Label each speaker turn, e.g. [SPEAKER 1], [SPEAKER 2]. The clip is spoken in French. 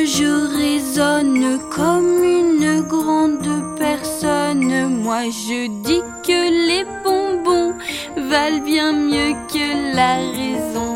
[SPEAKER 1] je raisonne comme une grande personne. Moi je dis que les bonbons valent bien mieux que la raison.